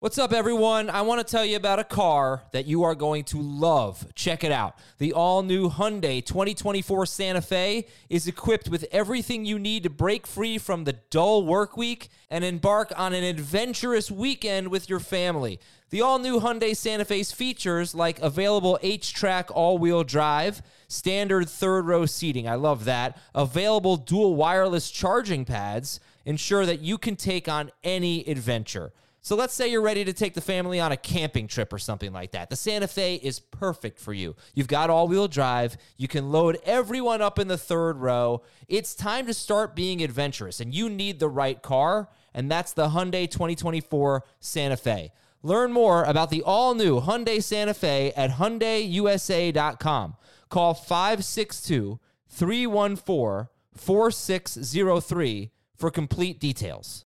What's up, everyone? I want to tell you about a car that you are going to love. Check it out. The all-new Hyundai 2024 Santa Fe is equipped with everything you need to break free from the dull work week and embark on an adventurous weekend with your family. The all-new Hyundai Santa Fe's features like available H-Track all-wheel drive, standard third-row seating, I love that, available dual wireless charging pads, ensure that you can take on any adventure. So let's say you're ready to take the family on a camping trip or something like that. The Santa Fe is perfect for you. You've got all-wheel drive. You can load everyone up in the third row. It's time to start being adventurous, and you need the right car, and that's the Hyundai 2024 Santa Fe. Learn more about the all-new Hyundai Santa Fe at HyundaiUSA.com. Call 562-314-4603 for complete details.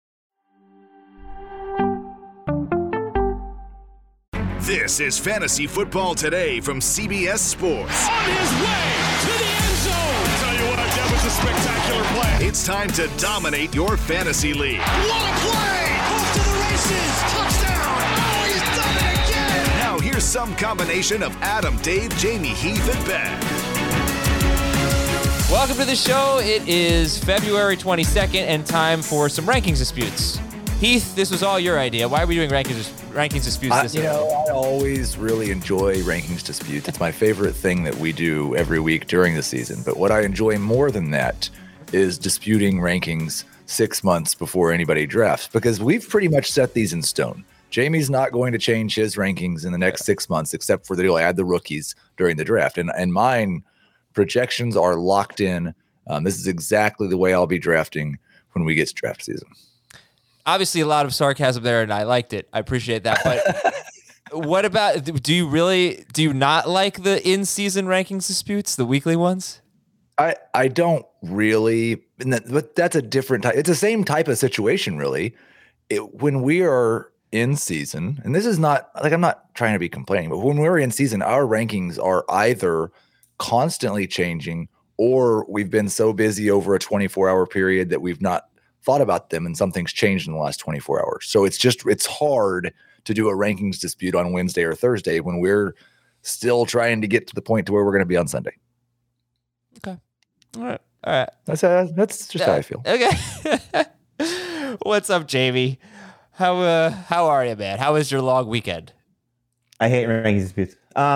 This is Fantasy Football Today from CBS Sports. On his way to the end zone. I'll tell you what, that was a spectacular play. It's time to dominate your fantasy league. What a play! Off to the races. Touchdown. Oh, he's done it again. Now here's some combination of Adam, Dave, Jamie, Heath, and Ben. Welcome to the show. It is February 22nd and time for some rankings disputes. Heath, this was all your idea. Why are we doing rankings disputes this week? I always really enjoy rankings disputes. It's my favorite thing that we do every week during the season. But what I enjoy more than that is disputing rankings 6 months before anybody drafts, because we've pretty much set these in stone. Jamie's not going to change his rankings in the next 6 months, except for that he'll add the rookies during the draft. And mine projections are locked in. This is exactly the way I'll be drafting when we get to draft season. Obviously, a lot of sarcasm there, and I liked it. I appreciate that. But what about, do you not like the in-season rankings disputes, the weekly ones? I don't really, but that's a different type. It's the same type of situation, really. When we are in season, and this is not, like, I'm not trying to be complaining, but when we're in season, our rankings are either constantly changing or we've been so busy over a 24-hour period that we've not thought about them and something's changed in the last 24 hours. So it's hard to do a rankings dispute on Wednesday or Thursday when we're still trying to get to the point to where we're going to be on Sunday. Okay. All right. That's just how I feel. Okay. What's up, Jamie? How are you, man? How was your long weekend? I hate rankings disputes.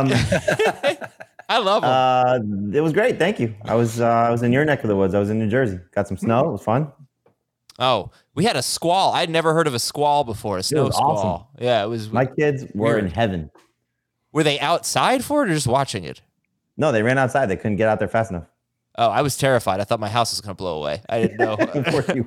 I love them. It was great. Thank you. I was in your neck of the woods. I was in New Jersey. Got some snow. It was fun. Oh, we had a squall. I'd never heard of a squall before, a snow squall. Awesome. Yeah, it was. My kids were in heaven. Were they outside for it or just watching it? No, they ran outside. They couldn't get out there fast enough. Oh, I was terrified. I thought my house was going to blow away. I didn't know. I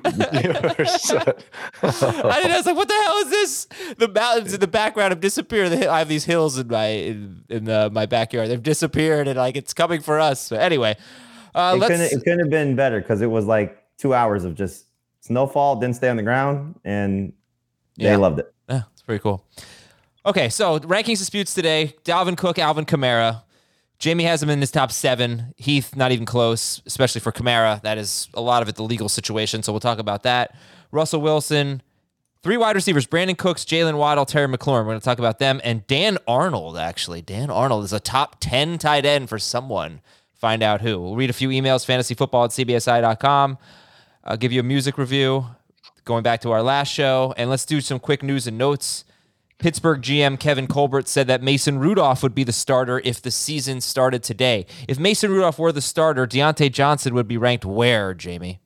was like, what the hell is this? The mountains in the background have disappeared. I have these hills in my backyard. They've disappeared, and like it's coming for us. So anyway, it couldn't have been better because it was like 2 hours of just snowfall, didn't stay on the ground, and they loved it. Yeah, it's pretty cool. Okay, so rankings disputes today. Dalvin Cook, Alvin Kamara. Jamie has him in his top 7. Heath, not even close, especially for Kamara. That is a lot of it the legal situation, so we'll talk about that. Russell Wilson. 3 wide receivers, Brandon Cooks, Jalen Waddle, Terry McLaurin. We're going to talk about them. And Dan Arnold, actually. Dan Arnold is a top 10 tight end for someone. Find out who. We'll read a few emails, fantasyfootball@cbsi.com. I'll give you a music review going back to our last show. And let's do some quick news and notes. Pittsburgh GM Kevin Colbert said that Mason Rudolph would be the starter if the season started today. If Mason Rudolph were the starter, Deontay Johnson would be ranked where, Jamie?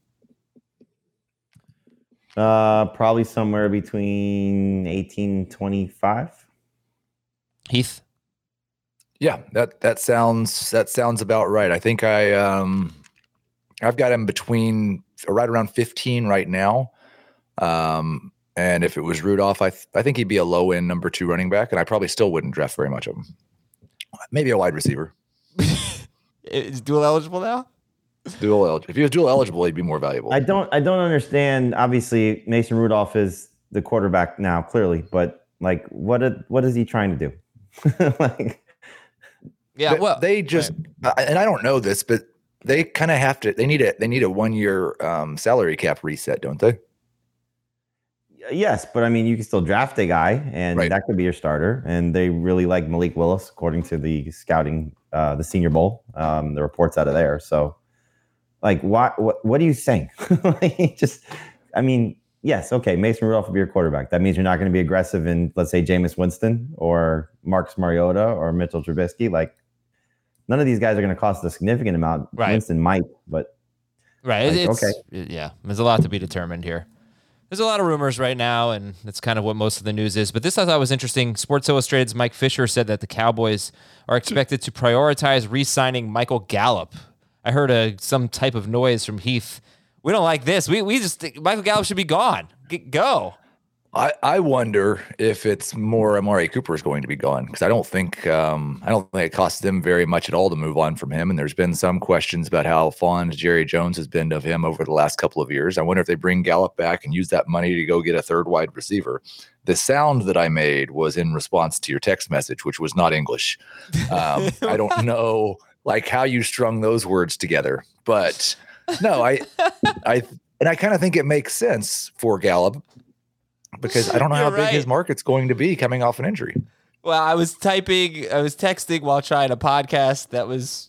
Probably somewhere between 18 and 25. Heath? Yeah, that sounds about right. I think I've got him between right around 15 right now. And if it was Rudolph, I think he'd be a low end number 2 running back, and I probably still wouldn't draft very much of him. Maybe a wide receiver. Is dual eligible now? Dual eligible. If he was dual eligible, he'd be more valuable. I don't understand. Obviously, Mason Rudolph is the quarterback now, clearly, but like, what is he trying to do? Yeah, well, they just, and I don't know this, but they kind of have to. They need a 1 year salary cap reset, don't they? Yes, but I mean, you can still draft a guy, and Right. that could be your starter. And they really like Malik Willis, according to the scouting, the Senior Bowl, the reports out of there. So, like, what are you saying? Yes, okay, Mason Rudolph will be your quarterback. That means you're not going to be aggressive in, let's say, Jameis Winston or Marcus Mariota or Mitchell Trubisky. Like, none of these guys are going to cost a significant amount. Right. Winston might, but Right. Like, Okay. Yeah. There's a lot to be determined here. There's a lot of rumors right now, and that's kind of what most of the news is. But this I thought was interesting. Sports Illustrated's Mike Fisher said that the Cowboys are expected to prioritize re-signing Michael Gallup. I heard some type of noise from Heath. We don't like this. We just think Michael Gallup should be gone. Go. I wonder if it's more Amari Cooper is going to be gone, because I don't think it costs them very much at all to move on from him. And there's been some questions about how fond Jerry Jones has been of him over the last couple of years. I wonder if they bring Gallup back and use that money to go get a third wide receiver. The sound that I made was in response to your text message, which was not English. I don't know like how you strung those words together, but no, I kind of think it makes sense for Gallup, because I don't know how big his market's going to be coming off an injury. Well, I was texting while trying a podcast. That was.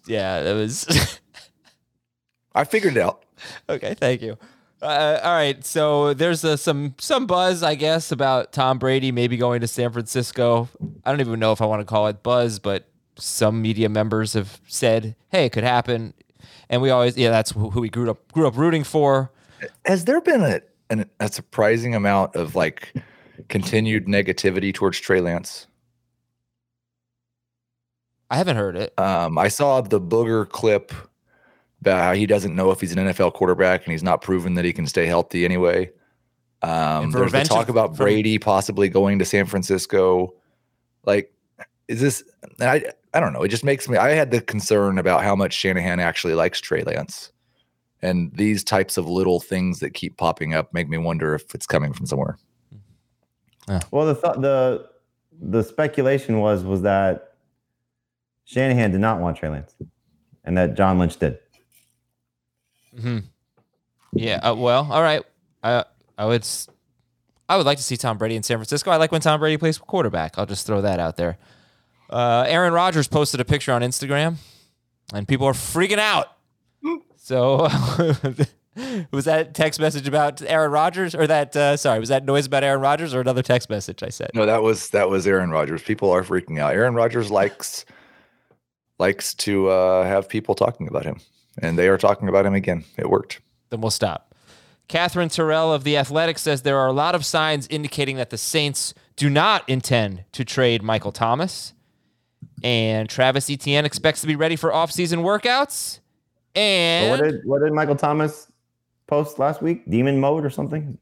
I figured it out. Okay, thank you. All right, so there's some buzz, I guess, about Tom Brady maybe going to San Francisco. I don't even know if I want to call it buzz, but some media members have said, "Hey, it could happen," and we always, that's who we grew up rooting for. Has there been a surprising amount of like continued negativity towards Trey Lance? I haven't heard it. I saw the Booger clip about how he doesn't know if he's an NFL quarterback and he's not proven that he can stay healthy anyway. There's the talk about Brady possibly going to San Francisco. Like, is this? I don't know. It just makes me. I had the concern about how much Shanahan actually likes Trey Lance. And these types of little things that keep popping up make me wonder if it's coming from somewhere. Well, the speculation was that Shanahan did not want Trey Lance, and that John Lynch did. Mm-hmm. Yeah. Well, all right. I would like to see Tom Brady in San Francisco. I like when Tom Brady plays quarterback. I'll just throw that out there. Aaron Rodgers posted a picture on Instagram, and people are freaking out. So was that text message about Aaron Rodgers, or that was that noise about Aaron Rodgers, or another text message I said? No, that was Aaron Rodgers. People are freaking out. Aaron Rodgers likes to have people talking about him, and they are talking about him again. It worked. Then we'll stop. Catherine Terrell of The Athletic says there are a lot of signs indicating that the Saints do not intend to trade Michael Thomas, and Travis Etienne expects to be ready for off-season workouts. And so what did Michael Thomas post last week? Demon mode or something?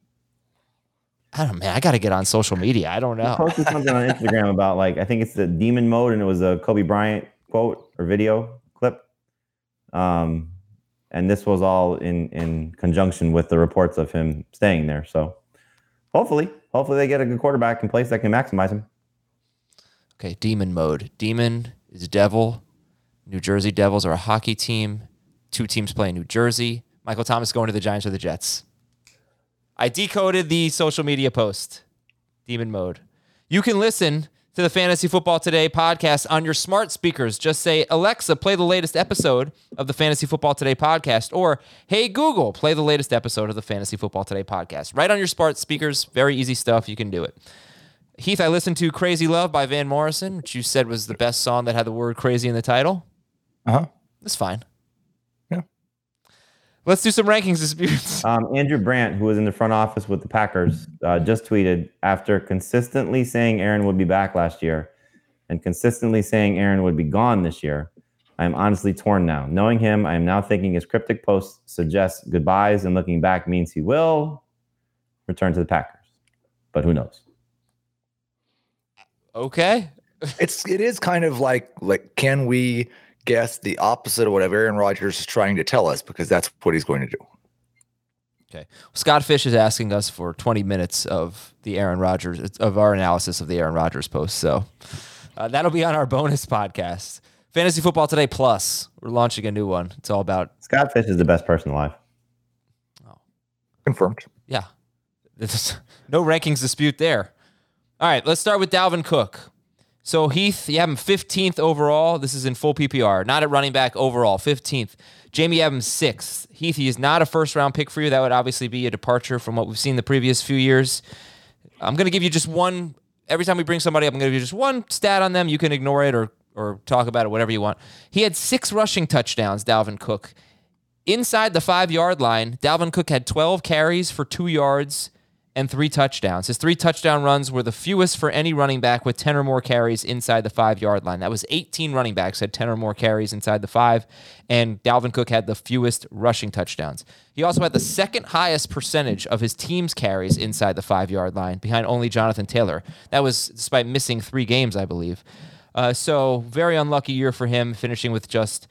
I don't know, man. I got to get on social media. I don't know. He posted something on Instagram about, like, I think it's the demon mode, and it was a Kobe Bryant quote or video clip. And this was all in conjunction with the reports of him staying there. So hopefully they get a good quarterback in place that can maximize him. Okay, demon mode. Demon is devil. New Jersey Devils are a hockey team. 2 teams play in New Jersey. Michael Thomas going to the Giants or the Jets. I decoded the social media post. Demon mode. You can listen to the Fantasy Football Today podcast on your smart speakers. Just say, Alexa, play the latest episode of the Fantasy Football Today podcast, or, hey, Google, play the latest episode of the Fantasy Football Today podcast. Right on your smart speakers. Very easy stuff. You can do it. Heath, I listened to Crazy Love by Van Morrison, which you said was the best song that had the word crazy in the title. Uh-huh. That's fine. Yeah. Let's do some rankings disputes. Andrew Brandt, who was in the front office with the Packers, just tweeted, after consistently saying Aaron would be back last year and consistently saying Aaron would be gone this year, I am honestly torn now. Knowing him, I am now thinking his cryptic post suggests goodbyes, and looking back means he will return to the Packers. But who knows? Okay. It is kind of like can we guess the opposite of what Aaron Rodgers is trying to tell us, because that's what he's going to do. Okay. Scott Fish is asking us for 20 minutes of our analysis of the Aaron Rodgers post. So that'll be on our bonus podcast. Fantasy Football Today Plus. We're launching a new one. It's all about Scott Fish is the best person alive. Confirmed. Yeah. No rankings dispute there. All right, let's start with Dalvin Cook. So Heath, you have him 15th overall. This is in full PPR, not at running back overall, 15th. Jamie, you have him 6th. Heath, he is not a first-round pick for you. That would obviously be a departure from what we've seen the previous few years. I'm going to give you just one. Every time we bring somebody up, I'm going to give you just one stat on them. You can ignore it or talk about it, whatever you want. He had 6 rushing touchdowns, Dalvin Cook. Inside the 5-yard line, Dalvin Cook had 12 carries for 2 yards and 3 touchdowns. His 3 touchdown runs were the fewest for any running back with 10 or more carries inside the 5-yard line. That was 18 running backs had 10 or more carries inside the 5, and Dalvin Cook had the fewest rushing touchdowns. He also had the second highest percentage of his team's carries inside the 5-yard line, behind only Jonathan Taylor. That was despite missing 3 games, I believe. So very unlucky year for him, finishing with just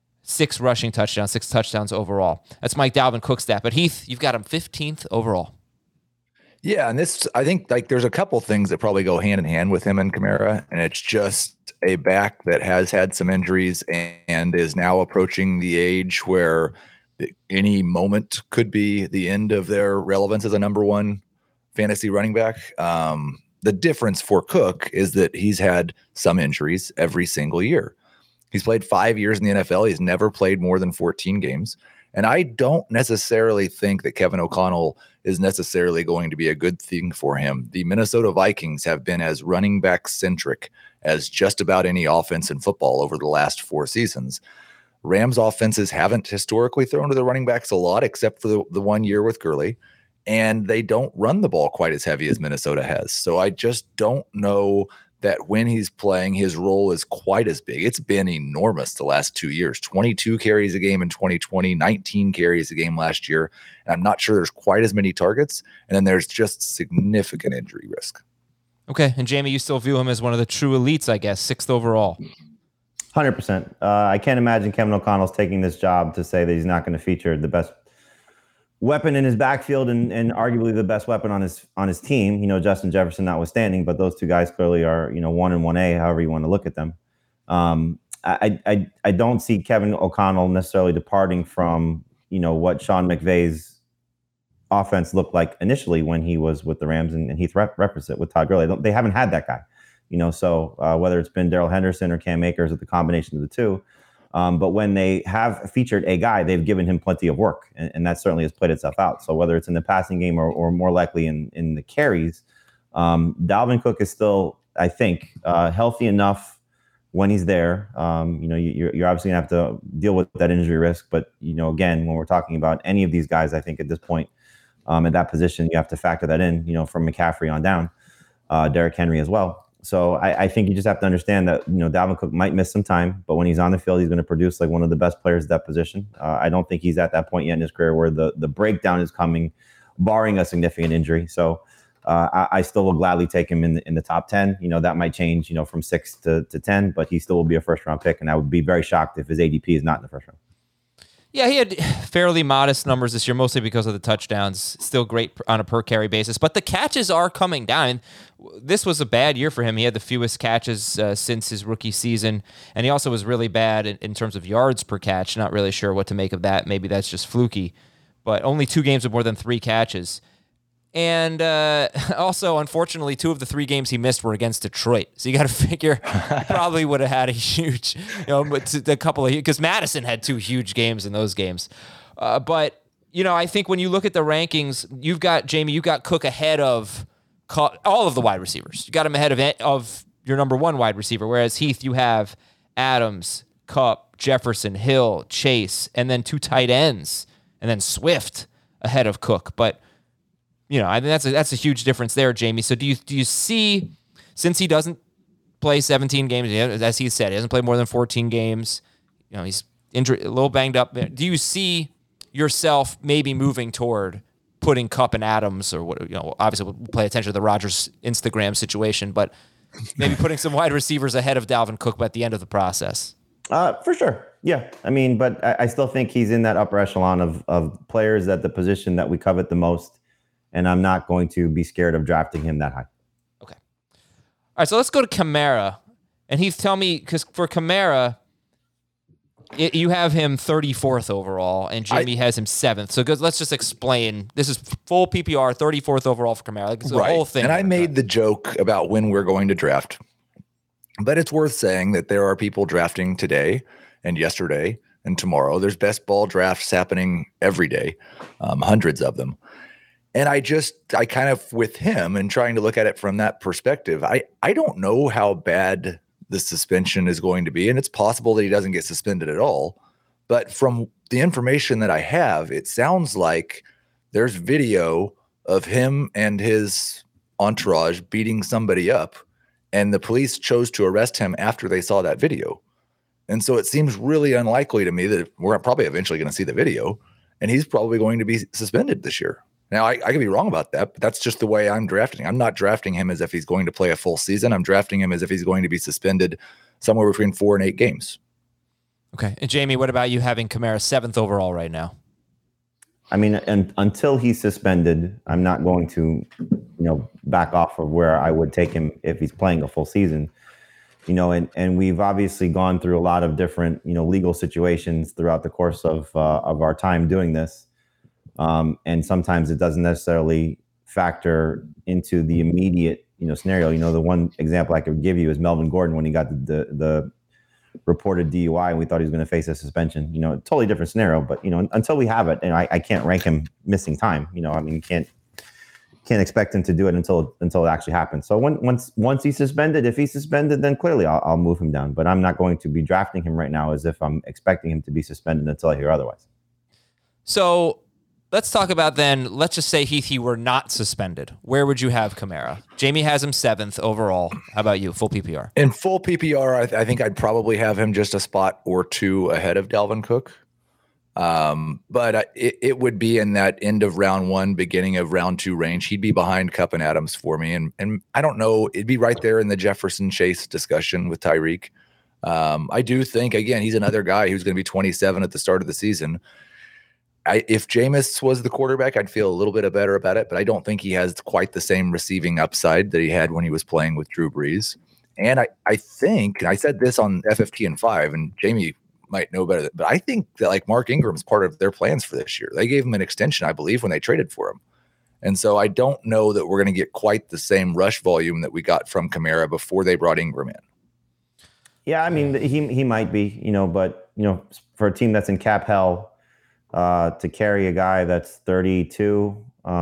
6 rushing touchdowns, 6 touchdowns overall. That's Mike Dalvin Cook's stat. But Heath, you've got him 15th overall. Yeah, and this, I think, like, there's a couple things that probably go hand in hand with him and Kamara, and it's just a back that has had some injuries and is now approaching the age where any moment could be the end of their relevance as a number 1 fantasy running back. The difference for Cook is that he's had some injuries every single year. He's played 5 years in the NFL. He's never played more than 14 games. And I don't necessarily think that Kevin O'Connell is necessarily going to be a good thing for him. The Minnesota Vikings have been as running back centric as just about any offense in football over the last 4 seasons. Rams offenses haven't historically thrown to the running backs a lot, except for the 1 year with Gurley. And they don't run the ball quite as heavy as Minnesota has. So I just don't know that when he's playing, his role is quite as big. It's been enormous the last 2 years. 22 carries a game in 2020, 19 carries a game last year. And I'm not sure there's quite as many targets. And then there's just significant injury risk. Okay. And Jamie, you still view him as one of the true elites, I guess, 6th overall. 100%. I can't imagine Kevin O'Connell's taking this job to say that he's not going to feature the best weapon in his backfield and arguably the best weapon on his team, Justin Jefferson notwithstanding, but those 2 guys clearly are, 1 and 1A, however you want to look at them. I don't see Kevin O'Connell necessarily departing from, what Sean McVay's offense looked like initially when he was with the Rams and Heath referenced it with Todd Gurley. They haven't had that guy, so whether it's been Darrell Henderson or Cam Akers or the combination of the 2, but when they have featured a guy, they've given him plenty of work, and that certainly has played itself out. So whether it's in the passing game or more likely in the carries, Dalvin Cook is still, I think, healthy enough when he's there. You're obviously going to have to deal with that injury risk. But, again, when we're talking about any of these guys, I think at this point, at that position, you have to factor that in, from McCaffrey on down, Derrick Henry as well. So I think you just have to understand that, Dalvin Cook might miss some time, but when he's on the field, he's going to produce like one of the best players at that position. I don't think he's at that point yet in his career where the breakdown is coming, barring a significant injury. So I still will gladly take him in the top 10. That might change, from 6 to 10, but he still will be a first-round pick, and I would be very shocked if his ADP is not in the first round. Yeah, he had fairly modest numbers this year, mostly because of the touchdowns. Still great on a per-carry basis, but the catches are coming down. This was a bad year for him. He had the fewest catches since his rookie season, and he also was really bad in terms of yards per catch. Not really sure what to make of that. Maybe that's just fluky, but only 2 games with more than 3 catches. And also, unfortunately, 2 of the 3 games he missed were against Detroit. So you got to figure he probably would have had a huge, a couple of, because Madison had 2 huge games in those games. But, I think when you look at the rankings, you've got Cook ahead of all of the wide receivers. You got him ahead of your number 1 wide receiver, whereas Heath, you have Adams, Kupp, Jefferson, Hill, Chase, and then 2 tight ends, and then Swift ahead of Cook. But I think that's a huge difference there, Jamie. So do you see, since he doesn't play 17 games, as he said, he hasn't played more than 14 games, he's injured, a little banged up. Do you see yourself maybe moving toward putting Kupp and Adams, or what? Obviously we'll pay attention to the Rodgers Instagram situation, but maybe putting some wide receivers ahead of Dalvin Cook at the end of the process? For sure. Yeah. I mean, but I still think he's in that upper echelon of players at the position that we covet the most. And I'm not going to be scared of drafting him that high. Okay. All right, so let's go to Kamara. And Heath, tell me, because for Kamara, You have him 34th overall, and Jamie has him 7th. So let's just explain. This is full PPR, 34th overall for Kamara. Like, it's the whole thing. And I made the joke about when we're going to draft. But it's worth saying that there are people drafting today and yesterday and tomorrow. There's best ball drafts happening every day, hundreds of them. And I kind of, with him and trying to look at it from that perspective, I don't know how bad the suspension is going to be. And it's possible that he doesn't get suspended at all. But from the information that I have, it sounds like there's video of him and his entourage beating somebody up. And the police chose to arrest him after they saw that video. And so it seems really unlikely to me that we're probably eventually going to see the video, and he's probably going to be suspended this year. Now, I could be wrong about that, but that's just the way I'm drafting. I'm not drafting him as if he's going to play a full season. I'm drafting him as if he's going to be suspended somewhere between 4 and 8 games. Okay. And Jamie, what about you having Kamara 7th overall right now? I mean, and until he's suspended, I'm not going to, back off of where I would take him if he's playing a full season. And we've obviously gone through a lot of different, legal situations throughout the course of our time doing this. And sometimes it doesn't necessarily factor into the immediate, scenario. The one example I could give you is Melvin Gordon when he got the reported DUI and we thought he was going to face a suspension. Totally different scenario. But until we have it, and I can't rank him missing time. Can't expect him to do it until it actually happens. So once he's suspended, if he's suspended, then clearly I'll move him down. But I'm not going to be drafting him right now as if I'm expecting him to be suspended until I hear otherwise. So let's talk about then, let's just say he were not suspended. Where would you have Kamara? Jamie has him 7th overall. How about you? Full PPR. In full PPR, I think I'd probably have him just a spot or 2 ahead of Dalvin Cook. But it would be in that end of round 1, beginning of round 2 range. He'd be behind Kupp and Adams for me. And I don't know, it'd be right there in the Jefferson Chase discussion with Tyreek. I do think, again, he's another guy who's going to be 27 at the start of the season. If Jameis was the quarterback, I'd feel a little bit better about it, but I don't think he has quite the same receiving upside that he had when he was playing with Drew Brees. And I think, and I said this on FFT and 5, and Jamie might know better, but I think that like Mark Ingram's part of their plans for this year. They gave him an extension, I believe, when they traded for him. And so I don't know that we're going to get quite the same rush volume that we got from Kamara before they brought Ingram in. Yeah, I mean, he might be, but, for a team that's in cap hell, to carry a guy that's 32,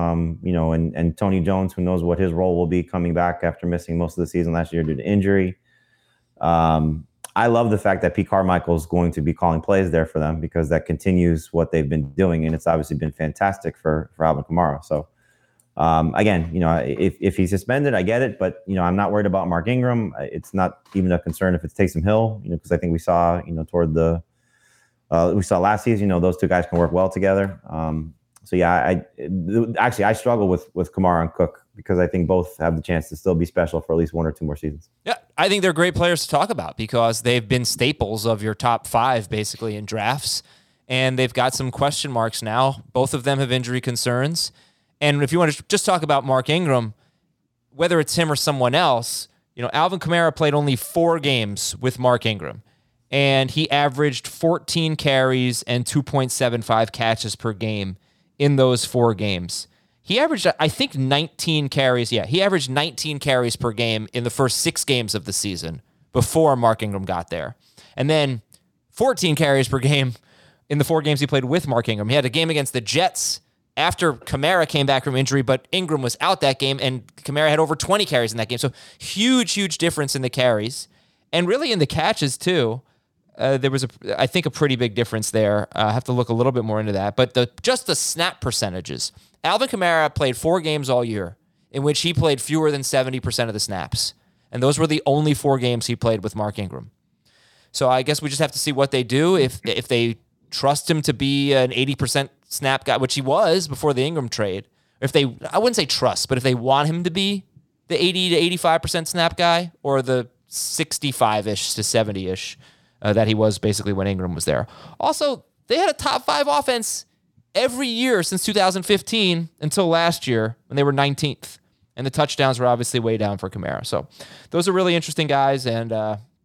and Tony Jones, who knows what his role will be coming back after missing most of the season last year due to injury. I love the fact that Pete Carmichael is going to be calling plays there for them because that continues what they've been doing, and it's obviously been fantastic for Alvin Kamara. So, again, if he's suspended, I get it, but I'm not worried about Mark Ingram. It's not even a concern if it's Taysom Hill, because I think we saw, toward we saw last season, those two guys can work well together. So yeah, I struggle with Kamara and Cook because I think both have the chance to still be special for at least 1 or 2 more seasons. Yeah, I think they're great players to talk about because they've been staples of your top 5 basically in drafts, and they've got some question marks now. Both of them have injury concerns. And if you want to just talk about Mark Ingram, whether it's him or someone else, Alvin Kamara played only 4 games with Mark Ingram, and he averaged 14 carries and 2.75 catches per game in those 4 games. He averaged, I think, 19 carries. Yeah, he averaged 19 carries per game in the first 6 games of the season before Mark Ingram got there. And then 14 carries per game in the 4 games he played with Mark Ingram. He had a game against the Jets after Kamara came back from injury, but Ingram was out that game, and Kamara had over 20 carries in that game. So huge difference in the carries. And really in the catches, too. There was, I think, a pretty big difference there. I have to look a little bit more into that. But just the snap percentages. Alvin Kamara played 4 games all year in which he played fewer than 70% of the snaps. And those were the only 4 games he played with Mark Ingram. So I guess we just have to see what they do. If they trust him to be an 80% snap guy, which he was before the Ingram trade. If they, I wouldn't say trust, but if they want him to be the 80 to 85% snap guy or the 65-ish to 70-ish that he was basically when Ingram was there. Also, they had a top 5 offense every year since 2015 until last year when they were 19th. And the touchdowns were obviously way down for Kamara. So those are really interesting guys. And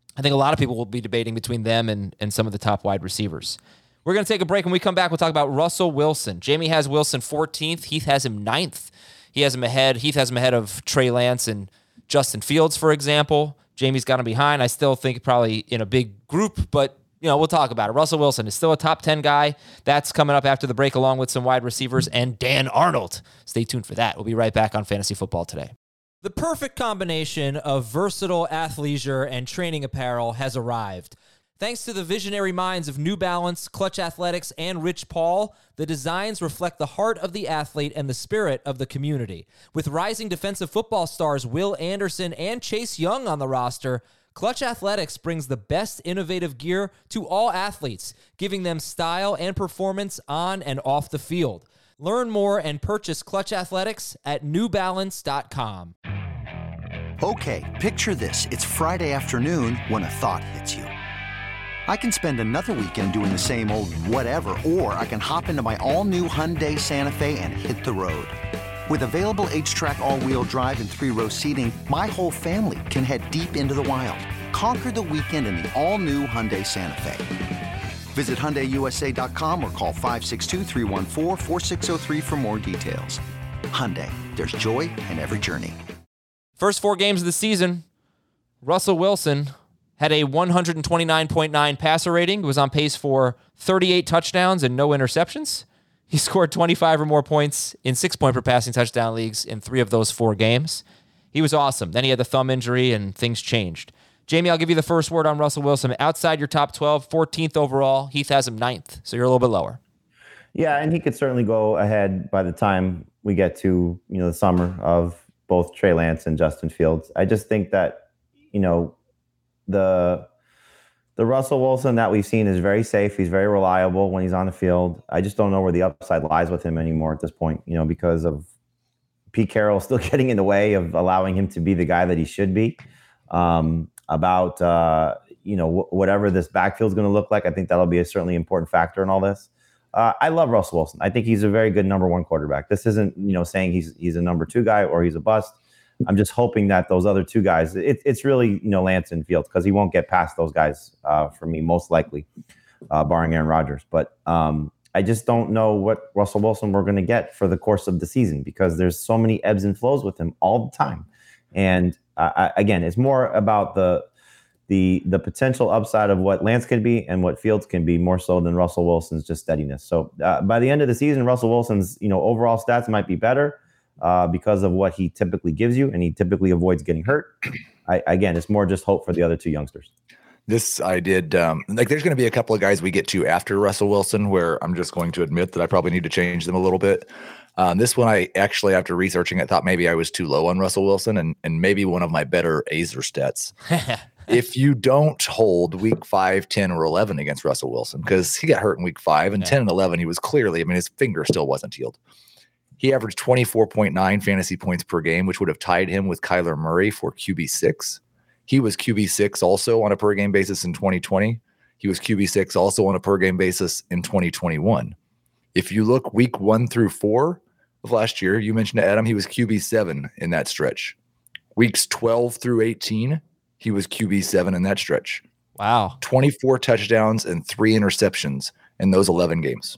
I think a lot of people will be debating between them and some of the top wide receivers. We're going to take a break. When we come back, we'll talk about Russell Wilson. Jamie has Wilson 14th. Heath has him 9th. Heath has him ahead of Trey Lance and Justin Fields, for example. Jamie's got him behind. I still think probably in a big group, but we'll talk about it. Russell Wilson is still a top 10 guy. That's coming up after the break, along with some wide receivers and Dan Arnold. Stay tuned for that. We'll be right back on Fantasy Football Today. The perfect combination of versatile athleisure and training apparel has arrived. Thanks to the visionary minds of New Balance, Clutch Athletics, and Rich Paul, the designs reflect the heart of the athlete and the spirit of the community. With rising defensive football stars Will Anderson and Chase Young on the roster, Clutch Athletics brings the best innovative gear to all athletes, giving them style and performance on and off the field. Learn more and purchase Clutch Athletics at newbalance.com. Okay, picture this. It's Friday afternoon when a thought hits you. I can spend another weekend doing the same old whatever, or I can hop into my all-new Hyundai Santa Fe and hit the road. With available H-Track all-wheel drive and 3-row seating, my whole family can head deep into the wild. Conquer the weekend in the all-new Hyundai Santa Fe. Visit HyundaiUSA.com or call 562-314-4603 for more details. Hyundai, there's joy in every journey. First 4 games of the season, Russell Wilson had a 129.9 passer rating, was on pace for 38 touchdowns and no interceptions. He scored 25 or more points in 6-point per passing touchdown leagues in 3 of those 4 games. He was awesome. Then he had the thumb injury and things changed. Jamie, I'll give you the first word on Russell Wilson. Outside your top 12, 14th overall. Heath has him 9th, so you're a little bit lower. Yeah, and he could certainly go ahead by the time we get to the summer of both Trey Lance and Justin Fields. I just think that the Russell Wilson that we've seen is very safe. He's very reliable when he's on the field. I just don't know where the upside lies with him anymore at this point, because of Pete Carroll still getting in the way of allowing him to be the guy that he should be. Whatever this backfield is going to look like, I think that'll be a certainly important factor in all this. I love Russell Wilson. I think he's a very good number 1 quarterback. This isn't, saying he's a number 2 guy or he's a bust. I'm just hoping that those other 2 guys, it's really, Lance and Fields, because he won't get past those guys for me, most likely, barring Aaron Rodgers. But I just don't know what Russell Wilson we're going to get for the course of the season, because there's so many ebbs and flows with him all the time. And again, it's more about the potential upside of what Lance can be and what Fields can be, more so than Russell Wilson's just steadiness. So by the end of the season, Russell Wilson's overall stats might be better because of what he typically gives you, and he typically avoids getting hurt. Again, it's more just hope for the other 2 youngsters. There's going to be a couple of guys we get to after Russell Wilson where I'm just going to admit that I probably need to change them a little bit. This one, I actually, after researching it, thought maybe I was too low on Russell Wilson and maybe one of my better Azer stats. If you don't hold week 5, 10, or 11 against Russell Wilson, because he got hurt in week 5 and 10 and 11, he was clearly, his finger still wasn't healed. He averaged 24.9 fantasy points per game, which would have tied him with Kyler Murray for QB6. He was QB6 also on a per game basis in 2020. He was QB6 also on a per game basis in 2021. If you look week 1 through 4 of last year, you mentioned to Adam, he was QB7 in that stretch. Weeks 12 through 18, he was QB7 in that stretch. Wow. 24 touchdowns and 3 interceptions in those 11 games.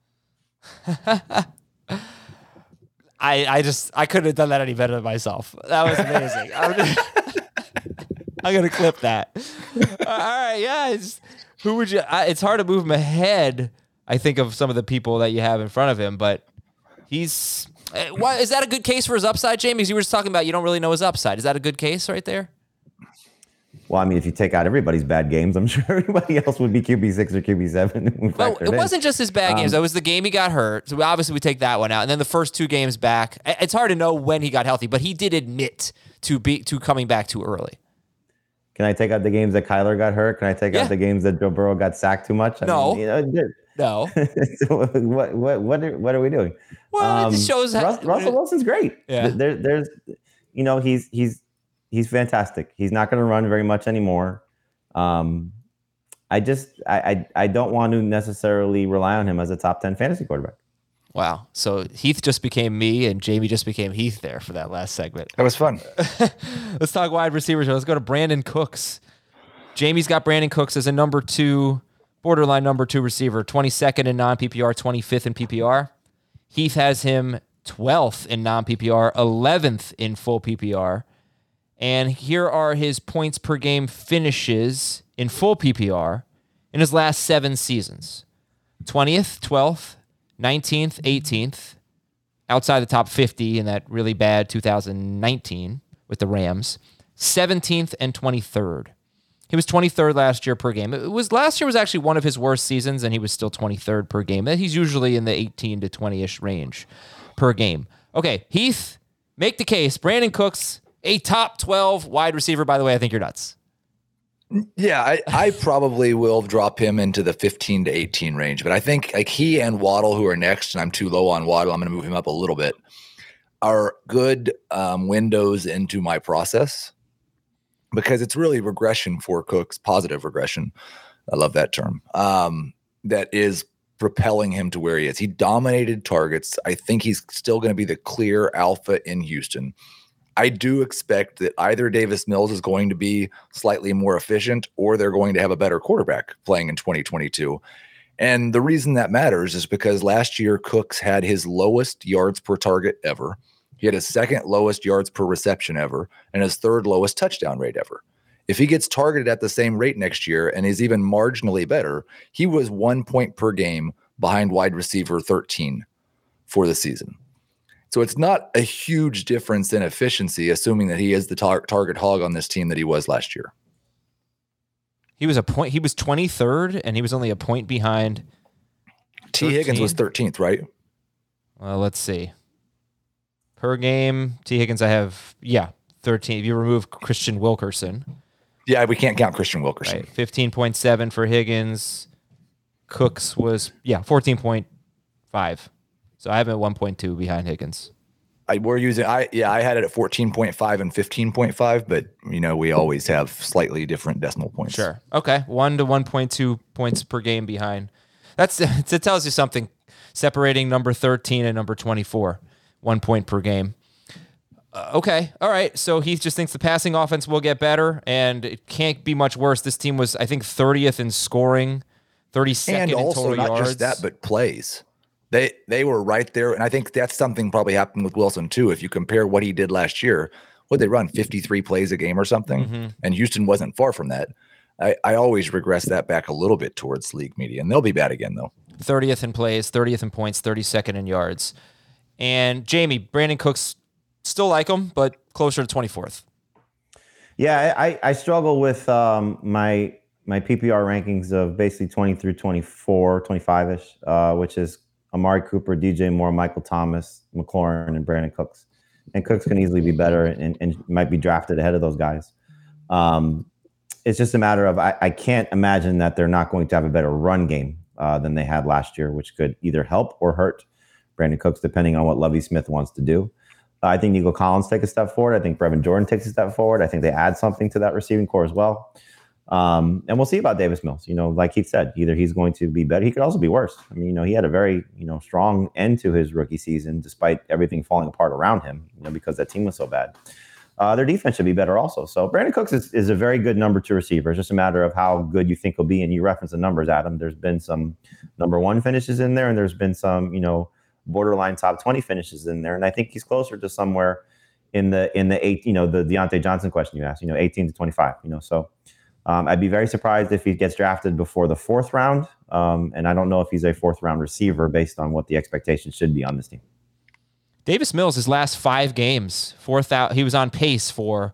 I couldn't have done that any better than myself. That was amazing. I'm going to clip that. All right. Yeah. It's hard to move him ahead, I think, of some of the people that you have in front of him, but is that a good case for his upside, Jamie? Because you were just talking about you don't really know his upside. Is that a good case right there? Well, if you take out everybody's bad games, I'm sure everybody else would be QB6 or QB7. Well, it wasn't just his bad games. That was the game he got hurt. So obviously we take that one out. And then the first 2 games back, it's hard to know when he got healthy, but he did admit to coming back too early. Can I take out the games that Kyler got hurt? Can I take out the games that Joe Burrow got sacked too much? No. So what are we doing? Well, it shows Russell Wilson's great. Yeah. There's he's fantastic. He's not going to run very much anymore. I don't want to necessarily rely on him as a top 10 fantasy quarterback. Wow. So Heath just became me and Jamie just became Heath there for that last segment. That was fun. Let's talk wide receivers. Let's go to Brandon Cooks. Jamie's got Brandon Cooks as a number 2, borderline number 2 receiver, 22nd in non-PPR, 25th in PPR. Heath has him 12th in non-PPR, 11th in full PPR. And here are his points per game finishes in full PPR in his last 7 seasons. 20th, 12th, 19th, 18th, outside the top 50 in that really bad 2019 with the Rams, 17th and 23rd. He was 23rd last year per game. Last year was actually one of his worst seasons, and he was still 23rd per game. He's usually in the 18 to 20-ish range per game. Okay, Heath, make the case. Brandon Cooks, a top 12 wide receiver. By the way, I think you're nuts. Yeah, I probably will drop him into the 15 to 18 range, but I think like he and Waddle, who are next, and I'm too low on Waddle, I'm going to move him up a little bit, are good windows into my process because it's really regression for Cooks, positive regression. I love that term. That is propelling him to where he is. He dominated targets. I think he's still going to be the clear alpha in Houston. I do expect that either Davis Mills is going to be slightly more efficient or they're going to have a better quarterback playing in 2022. And the reason that matters is because last year Cooks had his lowest yards per target ever. He had his second lowest yards per reception ever and his third lowest touchdown rate ever. If he gets targeted at the same rate next year and is even marginally better, he was 1 point per game behind wide receiver 13 for the season. So it's not a huge difference in efficiency, assuming that he is the target hog on this team that he was last year. He was 23rd, and he was only a point behind. T. Higgins was 13th, right? Well, let's see. Per game, T. Higgins, I have 13. If you remove Christian Wilkerson, we can't count Christian Wilkerson. Right, 15.7 for Higgins. Cooks was 14.5. So I have him at 1.2 behind Higgins. I had it at 14.5 and 15.5, but we always have slightly different decimal points. Sure. Okay. 1 to 1.2 points per game behind. It tells you something. Separating number 13 and number 24, 1 point per game. Okay. All right. So he just thinks the passing offense will get better, and it can't be much worse. This team was, I think, 30th in scoring, 32nd in total yards. And also not just that, but plays. They were right there, and I think that's something probably happened with Wilson too. If you compare what he did last year, they run 53 plays a game or something, and Houston wasn't far from that. I always regress that back a little bit towards league median. They'll be bad again though. 30th in plays, 30th in points, 32nd in yards. And Jamie, Brandon Cooks, still like him, but closer to 24th. Yeah, I struggle with my PPR rankings of basically 20 through 24, 25-ish, which is Amari Cooper, DJ Moore, Michael Thomas, McLaurin, and Brandon Cooks. And Cooks can easily be better and might be drafted ahead of those guys. It's just a matter of I can't imagine that they're not going to have a better run game than they had last year, which could either help or hurt Brandon Cooks, depending on what Lovie Smith wants to do. I think Nico Collins take a step forward. I think Brevin Jordan takes a step forward. I think they add something to that receiving core as well. And we'll see about Davis Mills. Like he said, either he's going to be better. He could also be worse. I mean, he had a very, strong end to his rookie season, despite everything falling apart around him, because that team was so bad. Their defense should be better also. So Brandon Cooks is a very good number 2 receiver. It's just a matter of how good you think he'll be. And you reference the numbers, Adam. There's been some number 1 finishes in there, and there's been some, borderline top 20 finishes in there. And I think he's closer to somewhere in the 8, the Deontay Johnson question you asked, 18 to 25, so. I'd be very surprised if he gets drafted before the 4th round. And I don't know if he's a 4th round receiver based on what the expectations should be on this team. Davis Mills, his last 5 games, he was on pace for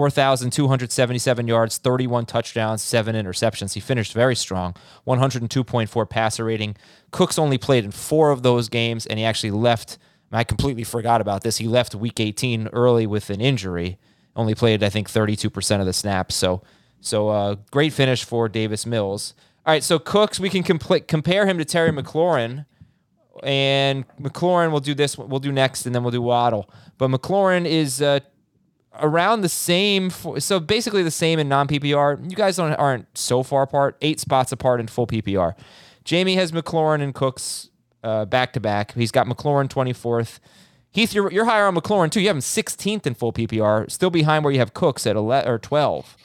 4,277 yards, 31 touchdowns, 7 interceptions. He finished very strong, 102.4 passer rating. Cooks only played in 4 of those games, and he actually left. I completely forgot about this. He left week 18 early with an injury. Only played, I think, 32% of the snaps. So great finish for Davis Mills. All right, so Cooks, we can compare him to Terry McLaurin. And McLaurin, we'll do this. We'll do next, and then we'll do Waddle. But McLaurin is around the same. So basically the same in non-PPR. You guys aren't so far apart. 8 spots apart in full PPR. Jamie has McLaurin and Cooks back-to-back. He's got McLaurin 24th. Heath, you're higher on McLaurin, too. You have him 16th in full PPR, still behind where you have Cooks at 11 or 12.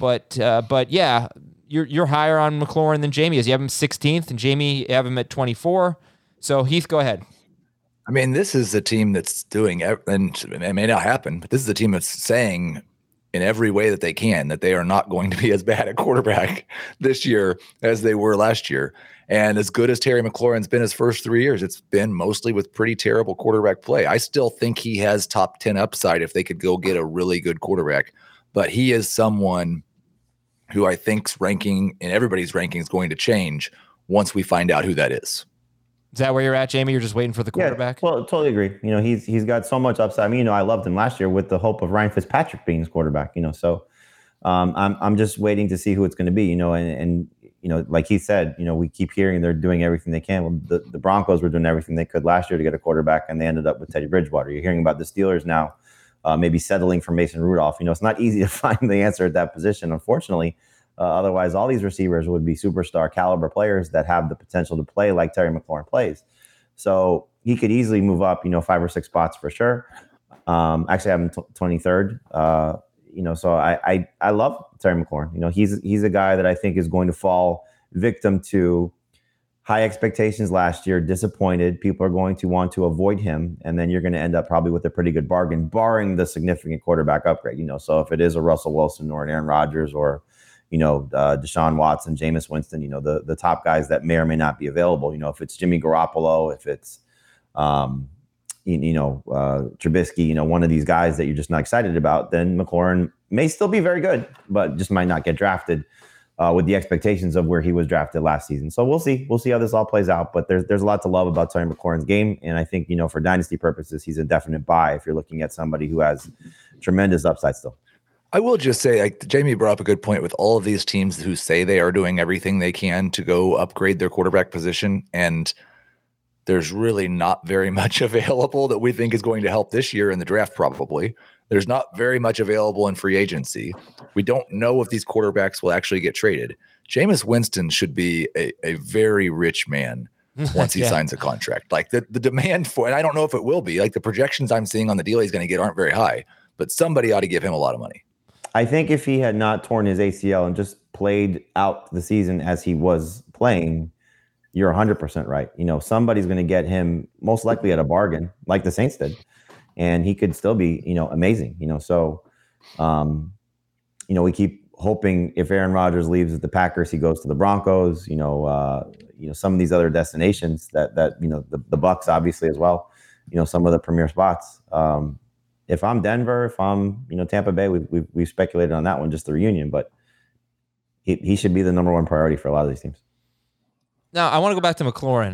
But yeah, you're higher on McLaurin than Jamie is. You have him 16th, and Jamie, you have him at 24. So Heath, go ahead. I mean, this is a team that's doing, and it may not happen, but this is a team that's saying in every way that they can that they are not going to be as bad at quarterback this year as they were last year. And as good as Terry McLaurin's been his first 3 years, it's been mostly with pretty terrible quarterback play. I still think he has top 10 upside if they could go get a really good quarterback. But he is someone who I think's ranking in everybody's ranking is going to change once we find out who that is. Is that where you're at, Jamie? You're just waiting for the quarterback? Yeah, well, totally agree. He's got so much upside. I mean, I loved him last year with the hope of Ryan Fitzpatrick being his quarterback. So I'm just waiting to see who it's going to be. And like he said, we keep hearing they're doing everything they can. Well, the Broncos were doing everything they could last year to get a quarterback, and they ended up with Teddy Bridgewater. You're hearing about the Steelers now, maybe settling for Mason Rudolph. It's not easy to find the answer at that position, unfortunately. Otherwise, all these receivers would be superstar caliber players that have the potential to play like Terry McLaurin plays. So he could easily move up, 5 or 6 spots for sure. Actually, I'm 23rd. So I love Terry McLaurin. He's a guy that I think is going to fall victim to high expectations last year, disappointed. People are going to want to avoid him, and then you're going to end up probably with a pretty good bargain, barring the significant quarterback upgrade. So if it is a Russell Wilson or an Aaron Rodgers or Deshaun Watson, Jameis Winston, the top guys that may or may not be available. If it's Jimmy Garoppolo, if it's, Trubisky, one of these guys that you're just not excited about, then McLaurin may still be very good, but just might not get drafted with the expectations of where he was drafted last season. So we'll see. We'll see how this all plays out. But there's a lot to love about Terry McLaurin's game. And I think, for dynasty purposes, he's a definite buy if you're looking at somebody who has tremendous upside still. I will just say, Jamie brought up a good point with all of these teams who say they are doing everything they can to go upgrade their quarterback position. And there's really not very much available that we think is going to help this year in the draft, probably. There's not very much available in free agency. We don't know if these quarterbacks will actually get traded. Jameis Winston should be a very rich man once he signs a contract. The demand for, and I don't know if it will be, the projections I'm seeing on the deal he's going to get aren't very high, but somebody ought to give him a lot of money. I think if he had not torn his ACL and just played out the season as he was playing, you're 100% right. Somebody's going to get him most likely at a bargain, like the Saints did, and he could still be, amazing. So, we keep hoping if Aaron Rodgers leaves the Packers, he goes to the Broncos. Some of these other destinations that the Bucs obviously as well. Some of the premier spots. If I'm Denver, if I'm Tampa Bay, we've speculated on that one, just the reunion, but he should be the number one priority for a lot of these teams. Now, I want to go back to McLaurin.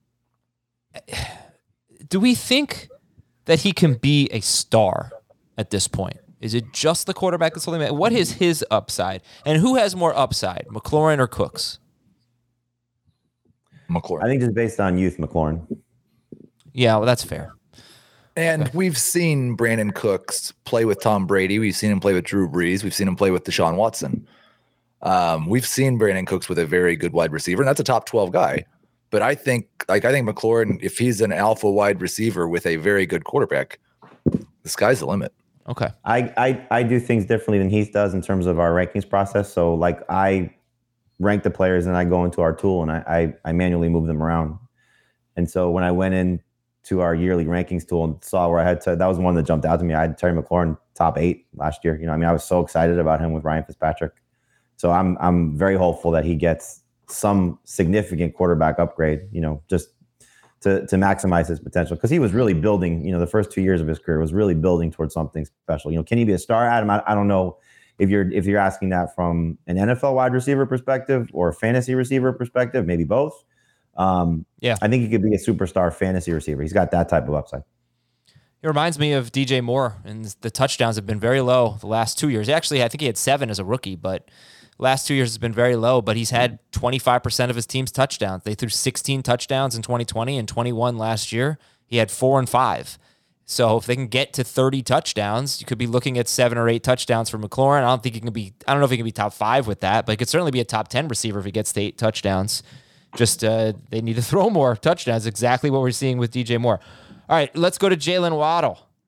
Do we think that he can be a star at this point? Is it just the quarterback that's holding him? What is his upside? And who has more upside, McLaurin or Cooks? McLaurin. I think just based on youth, McLaurin. Yeah, well, that's fair. And we've seen Brandon Cooks play with Tom Brady. We've seen him play with Drew Brees. We've seen him play with Deshaun Watson. We've seen Brandon Cooks with a very good wide receiver, and that's a top 12 guy. But I think McLaurin, if he's an alpha wide receiver with a very good quarterback, the sky's the limit. Okay. I do things differently than Heath does in terms of our rankings process. So I rank the players and I go into our tool and I manually move them around. And so when I went in to our yearly rankings tool and saw where I had that was one that jumped out to me. I had Terry McLaurin top 8 last year. I was so excited about him with Ryan Fitzpatrick. So I'm very hopeful that he gets some significant quarterback upgrade, just to maximize his potential. Because he was really building, the first 2 years of his career was really building towards something special. Can he be a star, Adam? I don't know if you're asking that from an NFL wide receiver perspective or a fantasy receiver perspective, maybe both. Yeah, I think he could be a superstar fantasy receiver. He's got that type of upside. It reminds me of DJ Moore, and the touchdowns have been very low the last 2 years. Actually, I think he had 7 as a rookie, but last 2 years has been very low. But he's had 25% of his team's touchdowns. They threw 16 touchdowns in 2020 and 21 last year. He had 4 and 5. So if they can get to 30 touchdowns, you could be looking at 7 or 8 touchdowns for McLaurin. I don't know if he can be top 5 with that, but he could certainly be a top 10 receiver if he gets to 8 touchdowns. Just they need to throw more touchdowns. Exactly what we're seeing with DJ Moore. All right, let's go to Jalen Waddle.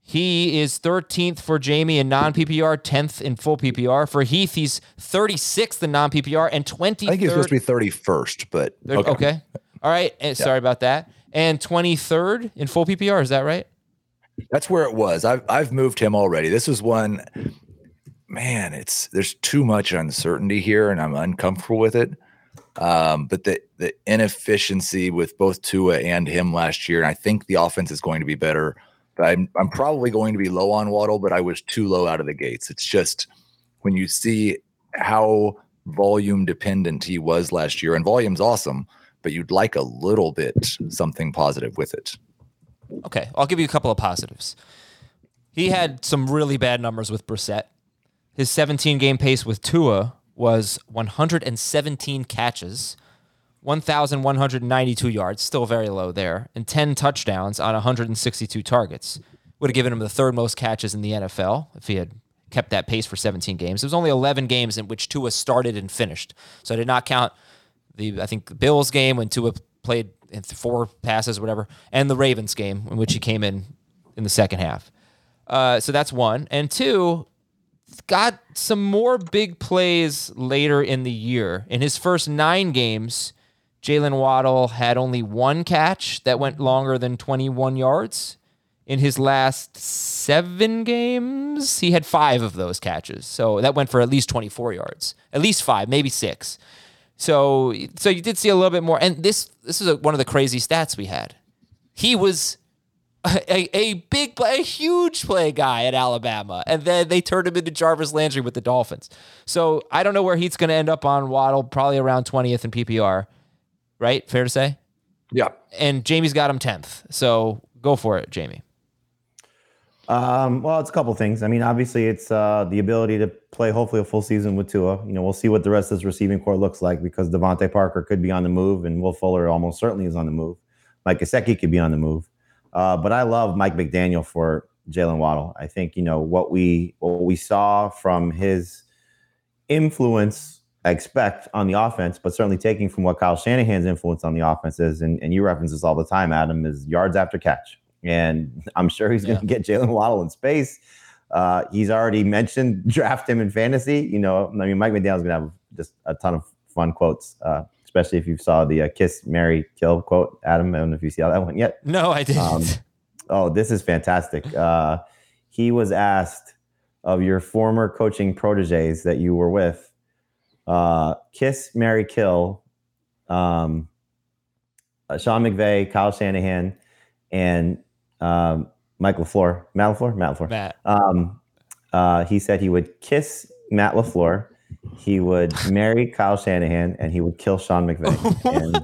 He is 13th for Jamie in non-PPR, 10th in full PPR. For Heath, he's 36th in non-PPR and 23rd. I think he's supposed to be 31st, but okay. All right. Sorry about that. And 23rd in full PPR. Is that right? That's where it was. I've moved him already. This is one, man, there's too much uncertainty here, and I'm uncomfortable with it. But the inefficiency with both Tua and him last year, and I think the offense is going to be better. I'm probably going to be low on Waddle, but I was too low out of the gates. It's just when you see how volume dependent he was last year, and volume's awesome, but you'd like a little bit something positive with it. Okay, I'll give you a couple of positives. He had some really bad numbers with Brissett. His 17-game pace with Tua was 117 catches, 1,192 yards, still very low there, and 10 touchdowns on 162 targets. Would have given him the third most catches in the NFL if he had kept that pace for 17 games. It was only 11 games in which Tua started and finished. So I did not count the Bills game when Tua played in 4 passes or whatever, and the Ravens game in which he came in the second half. So that's one. And two, got some more big plays later in the year. In his first 9 games, Jalen Waddle had only 1 catch that went longer than 21 yards. In his last 7 games, he had 5 of those catches. So that went for at least 24 yards. At least 5, maybe 6. So you did see a little bit more. And this is one of the crazy stats we had. He was a big play, a huge play guy at Alabama. And then they turned him into Jarvis Landry with the Dolphins. So I don't know where he's going to end up on Waddle, probably around 20th in PPR. Right? Fair to say? Yeah. And Jamie's got him 10th. So go for it, Jamie. Well, it's a couple things. I mean, obviously, it's the ability to play hopefully a full season with Tua. We'll see what the rest of this receiving core looks like because Devontae Parker could be on the move, and Will Fuller almost certainly is on the move. Mike Gesicki could be on the move. But I love Mike McDaniel for Jalen Waddle. I think what we saw from his influence, I expect, on the offense, but certainly taking from what Kyle Shanahan's influence on the offense is, and you reference this all the time, Adam, is yards after catch. And I'm sure he's going to get Jalen Waddle in space. He's already mentioned draft him in fantasy. Mike McDaniel's going to have just a ton of fun quotes, especially if you saw the kiss, marry, kill quote, Adam. I don't know if you see how that went yet. No, I didn't. This is fantastic. He was asked of your former coaching proteges that you were with, kiss, marry, kill, Sean McVay, Kyle Shanahan, and Matt LaFleur. He said he would kiss Matt LaFleur, he would marry Kyle Shanahan, and he would kill Sean McVay.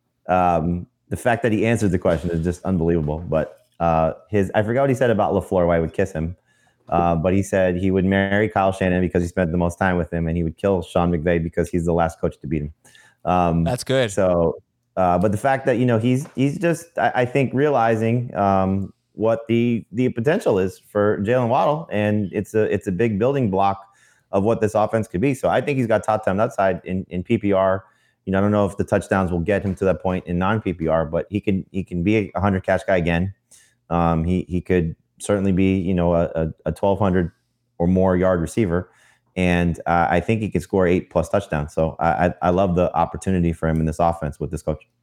And the fact that he answered the question is just unbelievable. But I forgot what he said about LaFleur, why he would kiss him. But he said he would marry Kyle Shanahan because he spent the most time with him, and he would kill Sean McVay because he's the last coach to beat him. That's good. So, but the fact that he's just I think realizing what the potential is for Jalen Waddle, and it's a big building block of what this offense could be. So I think he's got top 10 upside in PPR. I don't know if the touchdowns will get him to that point in non-PPR, but he can be a 100 catch guy again. He could certainly be, a 1,200 or more yard receiver. And I think he could score 8+ touchdowns. So I love the opportunity for him in this offense with this coach.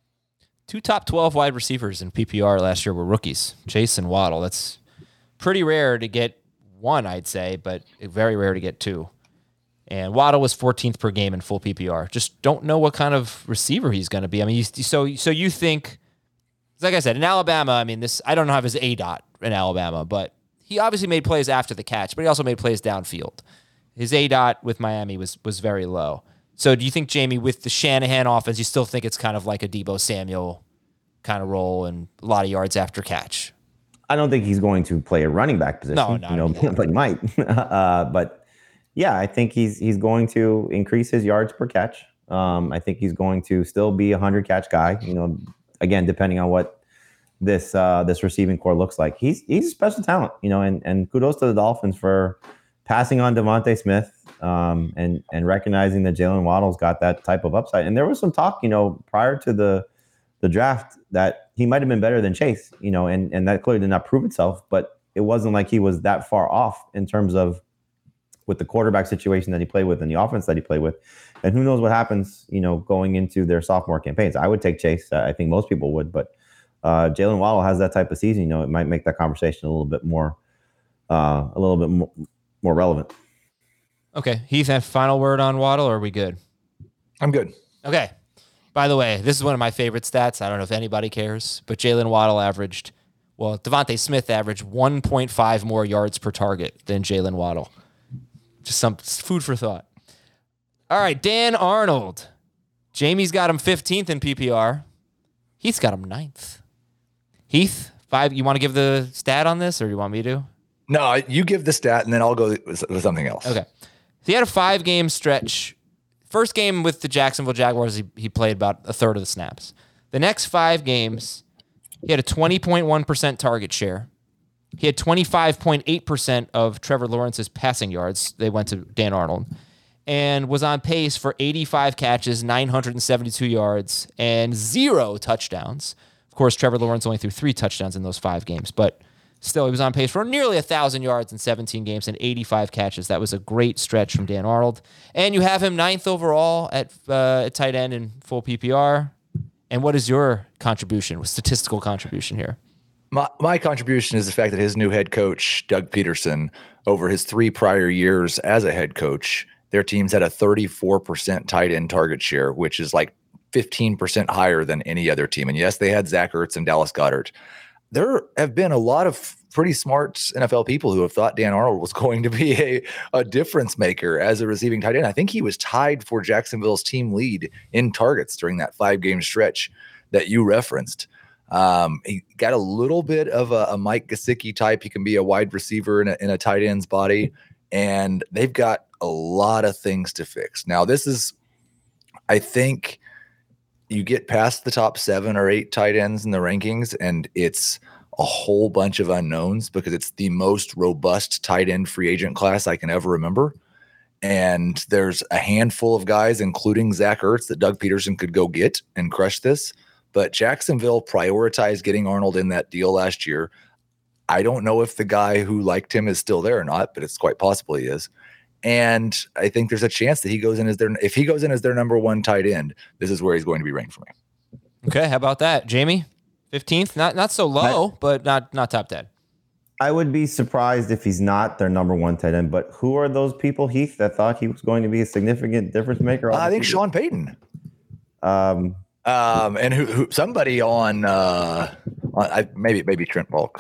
2 top 12 wide receivers in PPR last year were rookies, Chase and Waddle. That's pretty rare to get 1, I'd say, but very rare to get 2. And Waddle was 14th per game in full PPR. Just don't know what kind of receiver he's going to be. I mean, so you think, like I said, in Alabama, I mean, I don't know if his ADOT in Alabama, but he obviously made plays after the catch, but he also made plays downfield. His ADOT with Miami was very low. So do you think, Jamie, with the Shanahan offense, you still think it's kind of like a Deebo Samuel kind of role and a lot of yards after catch? I don't think he's going to play a running back position. No, but he might. But yeah, I think he's going to increase his yards per catch. I think he's going to still be a 100 catch guy. Again, depending on what this receiving core looks like. He's a special talent. And kudos to the Dolphins for passing on Devontae Smith and recognizing that Jalen Waddle's got that type of upside. And there was some talk, prior to the draft that he might have been better than Chase, and that clearly did not prove itself. But it wasn't like he was that far off in terms of with the quarterback situation that he played with and the offense that he played with. And who knows what happens, going into their sophomore campaigns. I would take Chase. I think most people would, but Jalen Waddle has that type of season. It might make that conversation a little bit more relevant. Okay. Heath, have final word on Waddle, or are we good? I'm good. Okay. By the way, this is one of my favorite stats. I don't know if anybody cares, but Jalen Waddle Devontae Smith averaged 1.5 more yards per target than Jalen Waddle. Just some food for thought. All right, Dan Arnold. Jamie's got him 15th in PPR. Heath's got him 9th. Heath, 5. You want to give the stat on this, or do you want me to? No, you give the stat, and then I'll go with something else. Okay. So he had a 5-game stretch. First game with the Jacksonville Jaguars, he played about a third of the snaps. The next 5 games, he had a 20.1% target share. He had 25.8% of Trevor Lawrence's passing yards. They went to Dan Arnold. And was on pace for 85 catches, 972 yards, and 0 touchdowns. Of course, Trevor Lawrence only threw 3 touchdowns in those 5 games, but still, he was on pace for nearly 1,000 yards in 17 games and 85 catches. That was a great stretch from Dan Arnold. And you have him 9th overall at tight end in full PPR. And what is your statistical contribution here? My contribution is the fact that his new head coach, Doug Peterson, over his 3 prior years as a head coach, their teams had a 34% tight end target share, which is like 15% higher than any other team. And yes, they had Zach Ertz and Dallas Goedert. There have been a lot of pretty smart NFL people who have thought Dan Arnold was going to be a difference maker as a receiving tight end. I think he was tied for Jacksonville's team lead in targets during that 5-game stretch that you referenced. He got a little bit of a Mike Gesicki type. He can be a wide receiver in a tight end's body, and they've got a lot of things to fix. Now, I think you get past the top 7 or 8 tight ends in the rankings, and it's a whole bunch of unknowns because it's the most robust tight end free agent class I can ever remember. And there's a handful of guys, including Zach Ertz, that Doug Peterson could go get and crush this. But Jacksonville prioritized getting Arnold in that deal last year. I don't know if the guy who liked him is still there or not, but it's quite possible he is. And I think there's a chance that if he goes in as their number 1 tight end, this is where he's going to be ranked for me. Okay, how about that? Jamie, 15th, not so low, but not top 10. I would be surprised if he's not their number 1 tight end, but who are those people, Heath, that thought he was going to be a significant difference maker? I think Sean Payton. And who somebody on maybe Trent Baalke.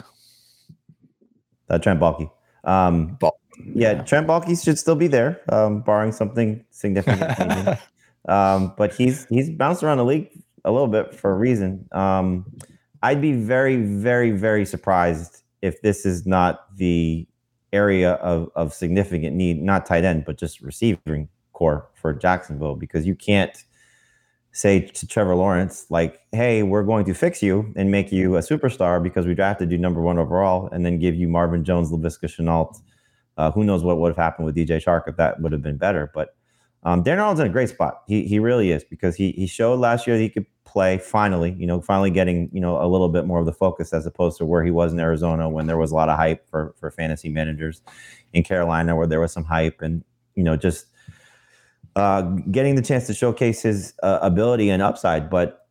Trent Baalke. Yeah, Trent Baalke should still be there, barring something significant. But he's bounced around the league a little bit for a reason. I'd be very, very, very surprised if this is not the area of significant need, not tight end, but just receiving core for Jacksonville, because you can't say to Trevor Lawrence, like, hey, we're going to fix you and make you a superstar because we drafted you number 1 overall, and then give you Marvin Jones, Laviska Shenault. Who knows what would have happened with DJ Chark if that would have been better. But Dan Arnold's in a great spot. He really is, because he showed last year that he could play finally getting, a little bit more of the focus as opposed to where he was in Arizona when there was a lot of hype for fantasy managers, in Carolina where there was some hype, and, just getting the chance to showcase his ability and upside. But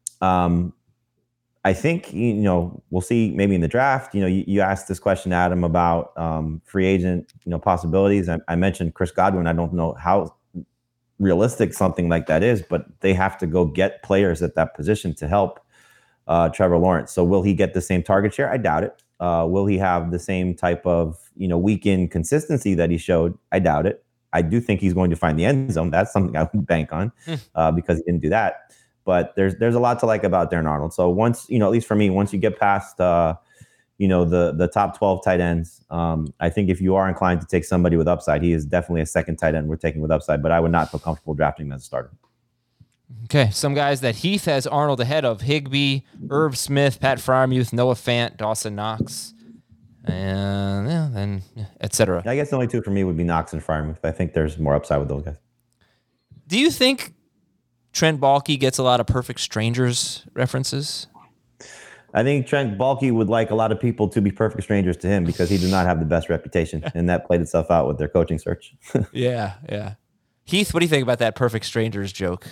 I think, we'll see maybe in the draft. You asked this question, Adam, about free agent, possibilities. I mentioned Chris Godwin. I don't know how realistic something like that is, but they have to go get players at that position to help Trevor Lawrence. So will he get the same target share? I doubt it. Will he have the same type of, week-in consistency that he showed? I doubt it. I do think he's going to find the end zone. That's something I would bank on because he didn't do that. But there's a lot to like about Dan Arnold. So once, at least for me, once you get past, the top 12 tight ends, I think if you are inclined to take somebody with upside, he is definitely a second tight end we're taking with upside, but I would not feel comfortable drafting him as a starter. Okay, some guys that Heath has Arnold ahead of: Higbee, Irv Smith, Pat Freiermuth, Noah Fant, Dawson Knox, and then etc. I guess the only 2 for me would be Knox and Freiermuth. I think there's more upside with those guys. Do you think Trent Baalke gets a lot of Perfect Strangers references? I think Trent Baalke would like a lot of people to be perfect strangers to him because he did not have the best reputation, and that played itself out with their coaching search. Yeah. Heath, what do you think about that perfect strangers joke?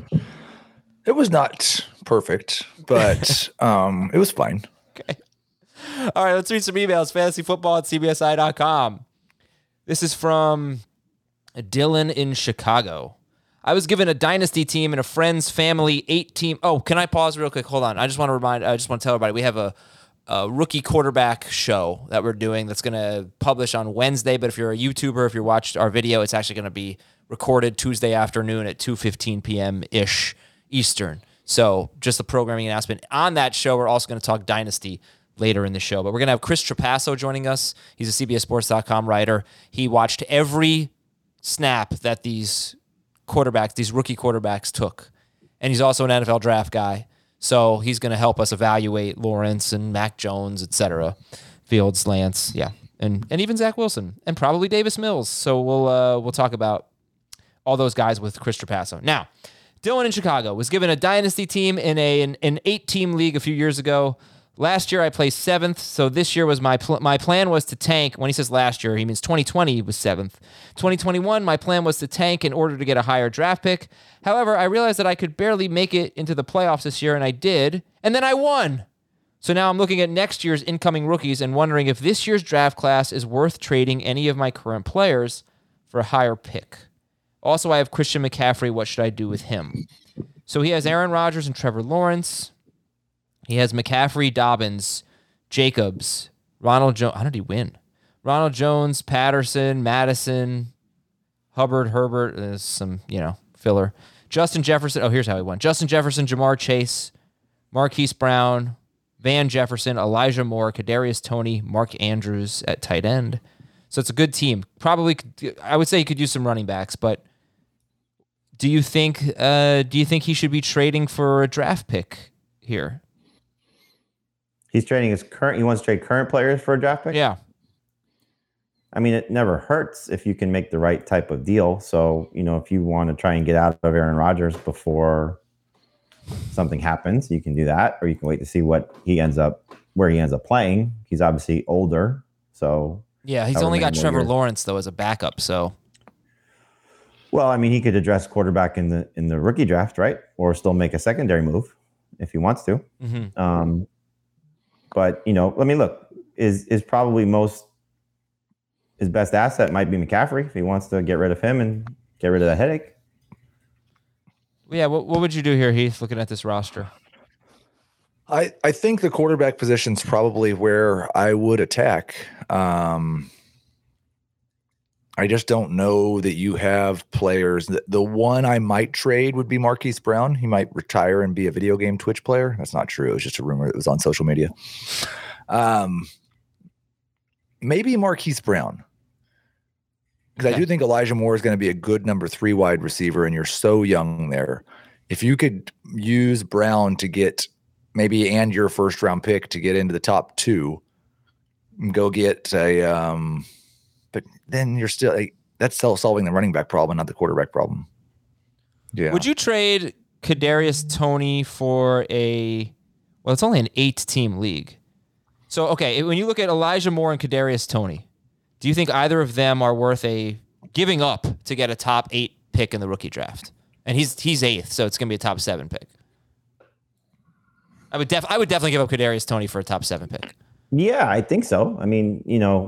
It was not perfect, but it was fine. Okay. All right, let's read some emails. fantasyfootball@cbsi.com. This is from Dylan in Chicago. I was given a dynasty team and a friend's family 8-team. Oh, can I pause real quick? Hold on. I just want to tell everybody we have a rookie quarterback show that we're doing that's going to publish on Wednesday. But if you're a YouTuber, if you watched our video, it's actually going to be recorded Tuesday afternoon at 2:15 p.m.-ish Eastern. So just a programming announcement. On that show, we're also going to talk dynasty later in the show. But we're going to have Chris Trapasso joining us. He's a CBSSports.com writer. He watched every snap that these rookie quarterbacks took. And he's also an NFL draft guy. So he's going to help us evaluate Lawrence and Mac Jones, etc. Fields, Lance, yeah. And even Zach Wilson and probably Davis Mills. So we'll talk about all those guys with Chris Trapasso. Now, Dylan in Chicago was given a dynasty team in an 8-team league a few years ago. Last year I placed 7th, so this year was my plan was to tank. When he says last year, he means 2020 was 7th. 2021, my plan was to tank in order to get a higher draft pick. However, I realized that I could barely make it into the playoffs this year, and I did, and then I won. So now I'm looking at next year's incoming rookies and wondering if this year's draft class is worth trading any of my current players for a higher pick. Also, I have Christian McCaffrey. What should I do with him? So he has Aaron Rodgers and Trevor Lawrence. He has McCaffrey, Dobbins, Jacobs, Ronald Jones. How did he win? Ronald Jones, Patterson, Madison, Hubbard, Herbert. There's some, filler. Justin Jefferson. Oh, here's how he won. Justin Jefferson, Jamar Chase, Marquise Brown, Van Jefferson, Elijah Moore, Kadarius Toney, Mark Andrews at tight end. So it's a good team. Probably, I would say he could use some running backs, but do you think he should be trading for a draft pick here? He's trading he wants to trade current players for a draft pick? Yeah. I mean, it never hurts if you can make the right type of deal. So, if you want to try and get out of Aaron Rodgers before something happens, you can do that, or you can wait to see where he ends up playing. He's obviously older, so yeah, he's only got Trevor Lawrence though as a backup. So, well, I mean, he could address quarterback in the rookie draft, right? Or still make a secondary move if he wants to. Mm-hmm. But look, is probably his best asset might be McCaffrey if he wants to get rid of him and get rid of the headache. Yeah, what would you do here, Heath, looking at this roster? I think the quarterback position's probably where I would attack. I just don't know that you have players. The one I might trade would be Marquise Brown. He might retire and be a video game Twitch player. That's not true. It was just a rumor that was on social media. Maybe Marquise Brown. Because I do think Elijah Moore is going to be a good number 3 wide receiver, and you're so young there. If you could use Brown to get and your first round pick to get into the top 2, go get but then you're still that's still solving the running back problem, not the quarterback problem. Yeah. Would you trade Kadarius Toney for it's only an 8-team league. So, okay, when you look at Elijah Moore and Kadarius Toney, do you think either of them are worth giving up to get a top 8 pick in the rookie draft? And he's 8th, so it's going to be a top 7 pick. I would definitely give up Kadarius Toney for a top 7 pick. Yeah, I think so. I mean,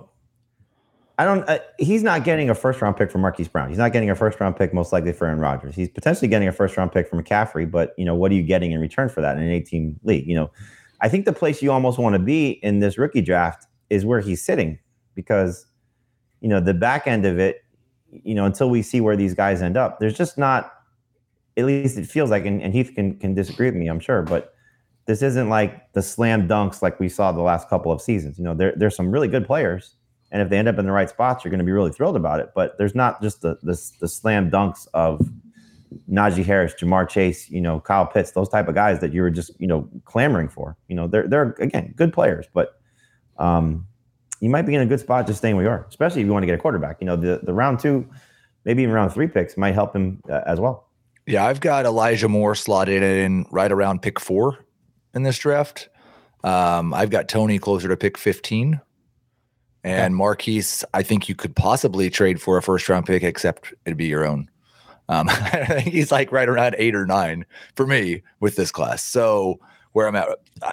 he's not getting a first round pick for Marquise Brown. He's not getting a first round pick most likely for Aaron Rodgers. He's potentially getting a first round pick for McCaffrey, but what are you getting in return for that in an 8-team league? I think the place you almost want to be in this rookie draft is where he's sitting, because the back end of it, until we see where these guys end up, there's just not, at least it feels like, and Heath can disagree with me, I'm sure, but this isn't like the slam dunks like we saw the last couple of seasons. There's some really good players, and if they end up in the right spots, you're going to be really thrilled about it. But there's not just the slam dunks of Najee Harris, Jamar Chase, Kyle Pitts, those type of guys that you were just, clamoring for. They're again good players, but you might be in a good spot just staying where you are, especially if you want to get a quarterback. The round 2, maybe even round 3 picks might help him as well. Yeah, I've got Elijah Moore slotted in right around pick 4 in this draft. I've got Tony closer to pick 15. And Marquise, I think you could possibly trade for a first-round pick, except it'd be your own. I think he's like right around 8 or 9 for me with this class. So where I'm at,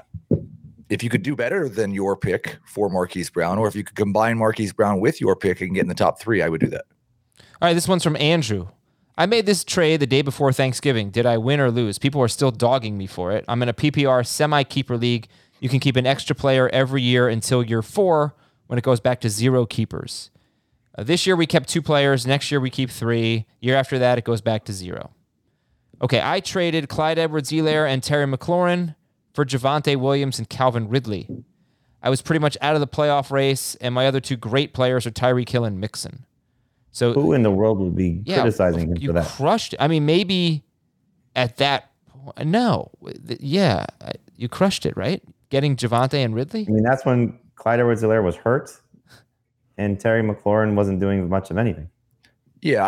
if you could do better than your pick for Marquise Brown, or if you could combine Marquise Brown with your pick and get in the top 3, I would do that. All right, this one's from Andrew. I made this trade the day before Thanksgiving. Did I win or lose? People are still dogging me for it. I'm in a PPR semi-keeper league. You can keep an extra player every year until year 4 when it goes back to 0 keepers. This year we kept 2 players. Next year we keep 3. Year after that it goes back to 0. Okay, I traded Clyde Edwards-Helaire and Terry McLaurin for Javonte Williams and Calvin Ridley. I was pretty much out of the playoff race, and my other 2 great players are Tyreek Hill and Mixon. So who in the world would be criticizing him for that? You crushed it. I mean, maybe at that point, no. Yeah, you crushed it, right? Getting Javonte and Ridley? I mean, that's when Clyde Edwards-Helaire was hurt, and Terry McLaurin wasn't doing much of anything. Yeah,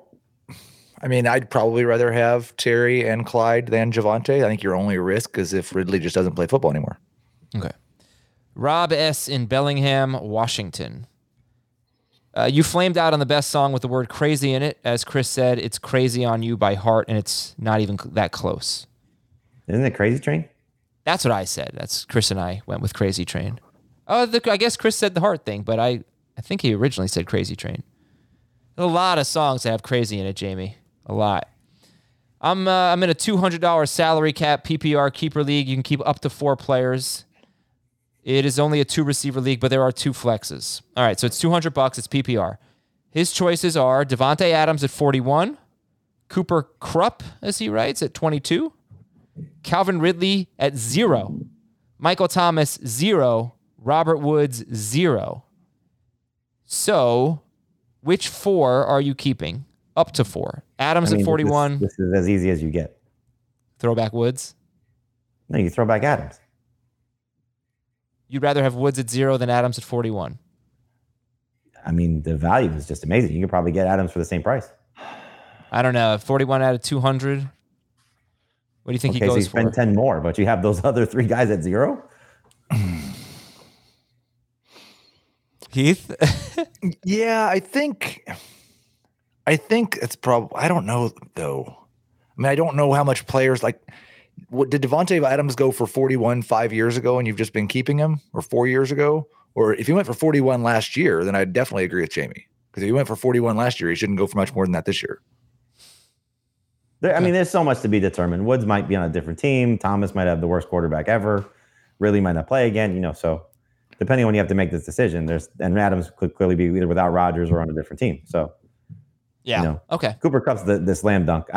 I'd probably rather have Terry and Clyde than Javonte. I think your only risk is if Ridley just doesn't play football anymore. Okay. Rob S. in Bellingham, Washington. You flamed out on the best song with the word crazy in it. As Chris said, it's Crazy on You by Heart, and it's not even that close. Isn't it Crazy Train? That's what I said. That's Chris and I went with Crazy Train. Oh, I guess Chris said the Heart thing, but I think he originally said Crazy Train. There's a lot of songs that have crazy in it, Jamie. A lot. I'm in a $200 salary cap PPR keeper league. You can keep up to 4 players. It is only a 2-receiver league, but there are 2 flexes. All right, so it's $200. It's PPR. His choices are Devontae Adams at 41, Cooper Kupp, as he writes, at 22, Calvin Ridley at 0, Michael Thomas 0, Robert Woods 0. So, which 4 are you keeping? Up to 4. Adams at 41. This is as easy as you get. Throwback Woods? No, you throw back Adams. You'd rather have Woods at 0 than Adams at 41? I mean, the value is just amazing. You could probably get Adams for the same price. I don't know. 41 out of 200? What do you think he goes so you for? spend 10 more, but you have those other 3 guys at 0? Heath? Yeah, I think it's probably, I don't know though. I mean, I don't know how much players did Devontae Adams go for 41 5 years ago and you've just been keeping him, or 4 years ago? Or if he went for 41 last year, then I'd definitely agree with Jamie. Because if he went for 41 last year, he shouldn't go for much more than that this year. I mean, there's so much to be determined. Woods might be on a different team. Thomas might have the worst quarterback ever. Really might not play again. So depending on when you have to make this decision, and Adams could clearly be either without Rodgers or on a different team. So yeah, okay. Cooper Kupp's the slam dunk.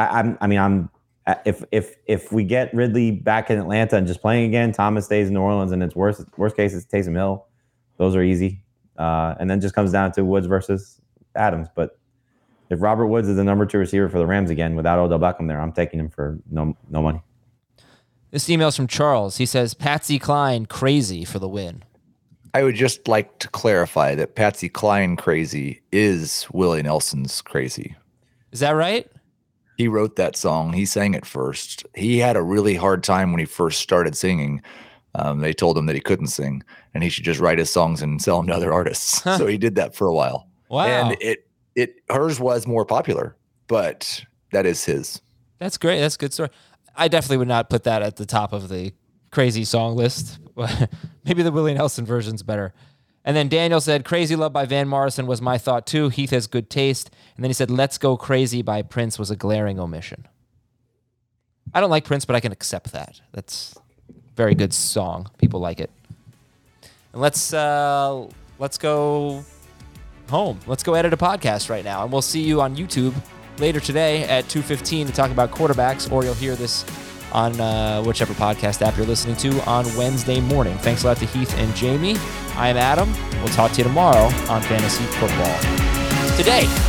If we get Ridley back in Atlanta and just playing again, Thomas stays in New Orleans, and it's worst case it's Taysom Hill. Those are easy, and then just comes down to Woods versus Adams. But if Robert Woods is the number 2 receiver for the Rams again without Odell Beckham there, I'm taking him for no money. This email's from Charles. He says, Patsy Cline crazy for the win. I would just like to clarify that Patsy Cline crazy is Willie Nelson's crazy. Is that right? He wrote that song. He sang it first. He had a really hard time when he first started singing. They told him that he couldn't sing and he should just write his songs and sell them to other artists. So he did that for a while. Wow. And hers was more popular, but that is his. That's great. That's a good story. I definitely would not put that at the top of the crazy song list. Maybe the Willie Nelson version's better. And then Daniel said, Crazy Love by Van Morrison was my thought too. Heath has good taste. And then he said, Let's Go Crazy by Prince was a glaring omission. I don't like Prince, but I can accept that. That's a very good song. People like it. And let's go home. Let's go edit a podcast right now. And we'll see you on YouTube later today at 2:15 to talk about quarterbacks, or you'll hear this on whichever podcast app you're listening to on Wednesday morning. Thanks a lot to Heath and Jamie. I am Adam. We'll talk to you tomorrow on Fantasy Football Today.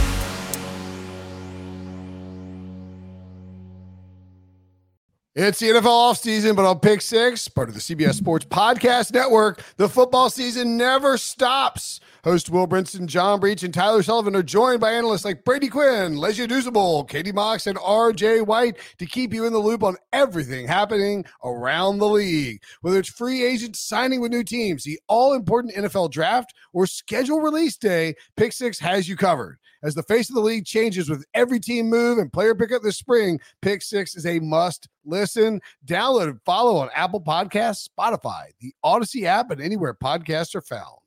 It's the NFL offseason, but on Pick Six, part of the CBS Sports Podcast Network, the football season never stops. Host Will Brinson, John Breach, and Tyler Sullivan are joined by analysts like Brady Quinn, Lesia Duzable, Katie Mox, and RJ White to keep you in the loop on everything happening around the league. Whether it's free agents signing with new teams, the all-important NFL draft, or schedule release day, Pick Six has you covered. As the face of the league changes with every team move and player pickup this spring, Pick Six is a must listen. Download and follow on Apple Podcasts, Spotify, the Odyssey app, and anywhere podcasts are found.